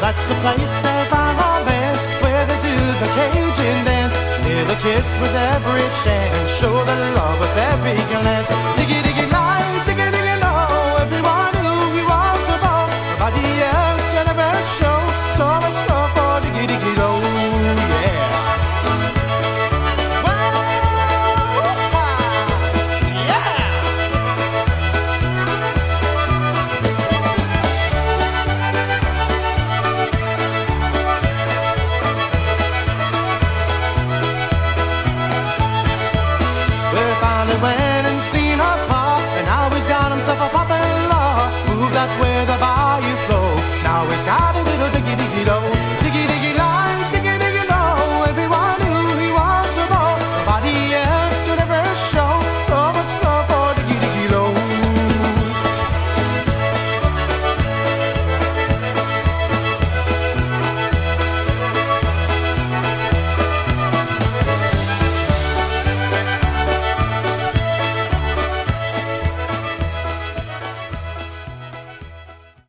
That's the place they find romance, where they do the Cajun dance. Steal a kiss with every chance, show the love with every glance. Diggy diggy lie, diggy diggy no, everyone who he wants to know. Nobody else can ever show so much love for diggy diggy low, yeah. Went and seen her pa, and now he's got himself a pop-in-law. Moved out where the